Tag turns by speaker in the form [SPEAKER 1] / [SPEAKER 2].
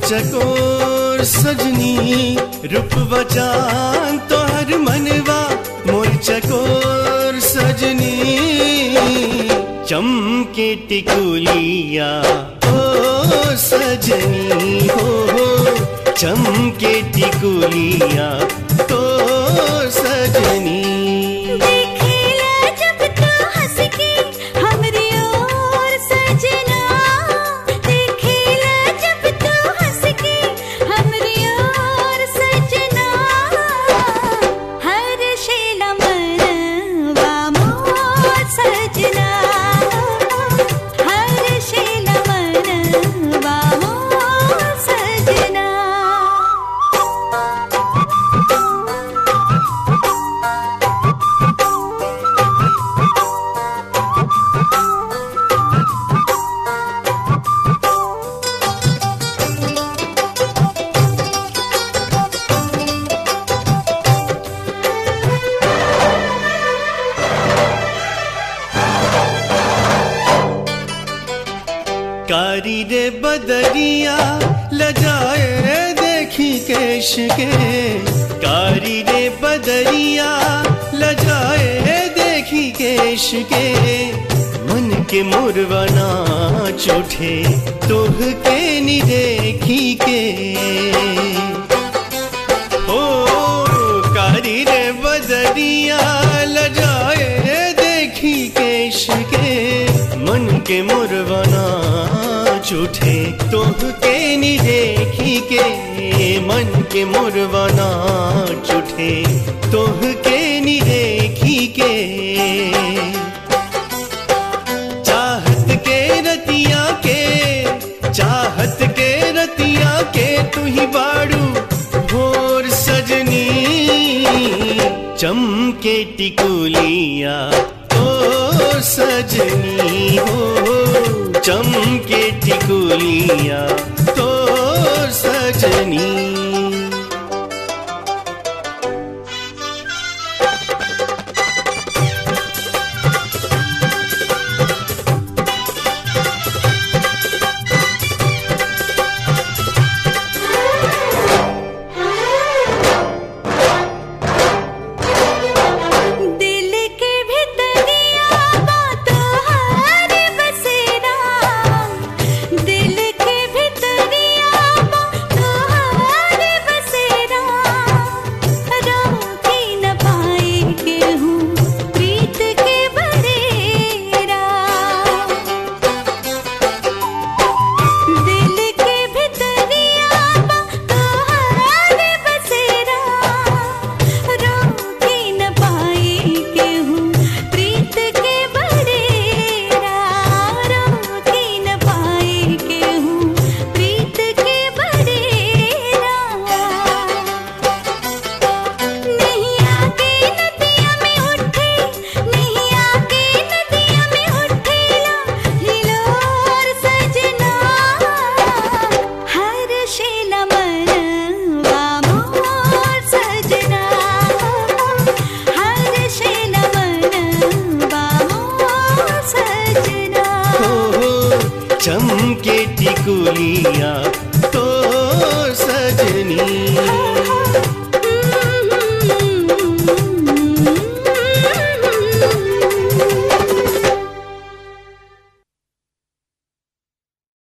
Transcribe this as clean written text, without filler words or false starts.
[SPEAKER 1] चकोर सजनी रूपवा चान तोहर मनवा मोर चकोर सजनी चमके टिकुलिया ओ सजनी हो चमके टिकुलिया तो सजनी कारी रे बदरिया लजाए देखी केश के कारी रे बदरिया लजाए देखी केश के मन के मुरवना चोठे तोह के नी देखी के ओ कारी रे बदरिया लजाए देखी केश के मन के मुरवना झूठे तोह के नी देखी के मन के मुरवना झूठे तोह के नी देखी के चाहत के रतिया के तू ही बाड़ू भोर सजनी चमके टिकुलिया ओ सजनी हो चमके टिकुलिया तो सजनी चमके टिकुलिया तो सजनी।